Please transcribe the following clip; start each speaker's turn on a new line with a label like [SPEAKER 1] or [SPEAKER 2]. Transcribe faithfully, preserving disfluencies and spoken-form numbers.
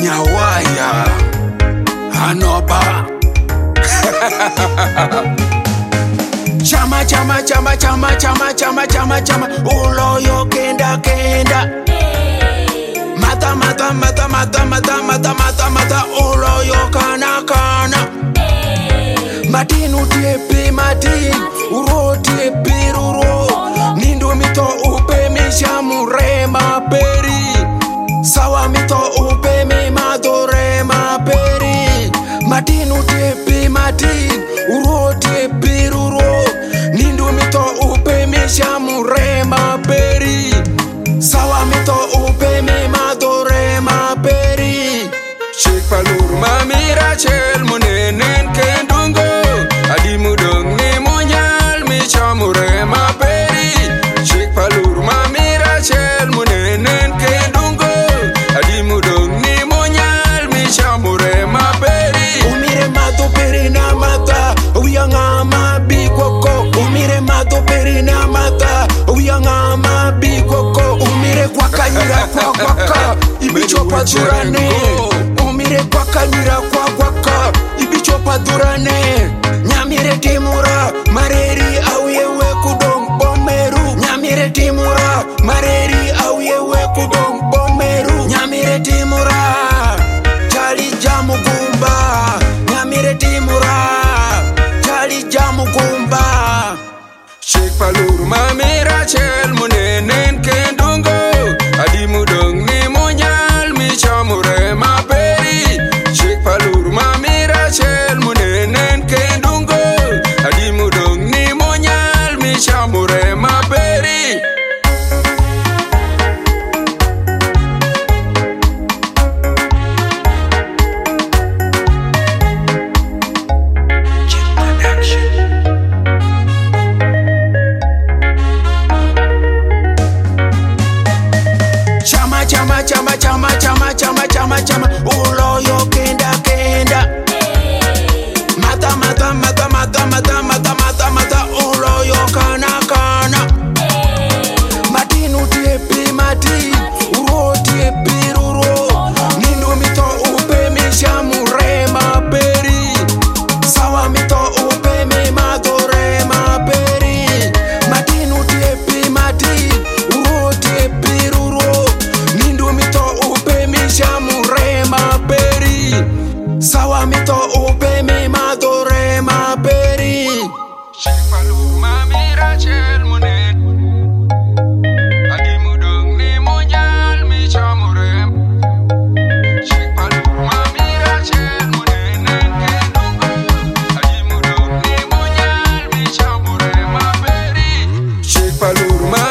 [SPEAKER 1] Nyawaya Hanoba Chama chama chama chama chama chama chama chama Uloyo kenda kenda Mata mata mata mata mata mata mata mata Uloyo kana kana Matinu tiepi matin Uro tiepi ruro Nindu mito upe misha murema peri Sawa mito upe mi madorema peri Matinu tiepi matin Uro tiepi ruro Nindu mito upe misha murema peri Sawa mito upe mi madorema peri Sheikh Palur mamira chel munenen kendungo Adi mudong ni munyal misha murema peri Sheikh Palur mamira chel munenen kendungo Adi mudong ni munyal misha murema peri Umire mato peri na mata Uyangama bigoko Umire mato peri na mata Uyangama bigoko Umire kwa kanyira kwa kwaka Ibichopa durane Umire kwa kanyira kwa kwaka Ibichopa durane Nyamire timura Mareri au yewe kudong bomeru Nyamire timura Mareri au yewe kudong bomeru Nyamire timura Chali jamu gumba Nyamire timura Chali jamu gumba Sheikh Palur mamira chel munenen kendungo Adi mudong ni munyal misha murema peri Sheikh Palur mamira chel munenen kendungo Adi mudong ni munyal misha murema peri Chama chama chama chama chama chama chama chama Uloyo kenda kenda Mata mata mata mata mata mata mata mata Uloyo kana kana Matinu tiepi mati Uro tiepi ruro Nindu mito upe misha murema peri Sawa mito upe mi madorema peri Matinu tiepi mati Uro tiepi ruro Nindu mito upe misha murema peri Sawa mito upe mi madorema peri Sheikh Palur mamira chel munen Adi mudong ni munyal misha murem Sheikh Palur mamira chel munenen kendungo Adi mudong ni munyal misha murema peri Sheikh Palur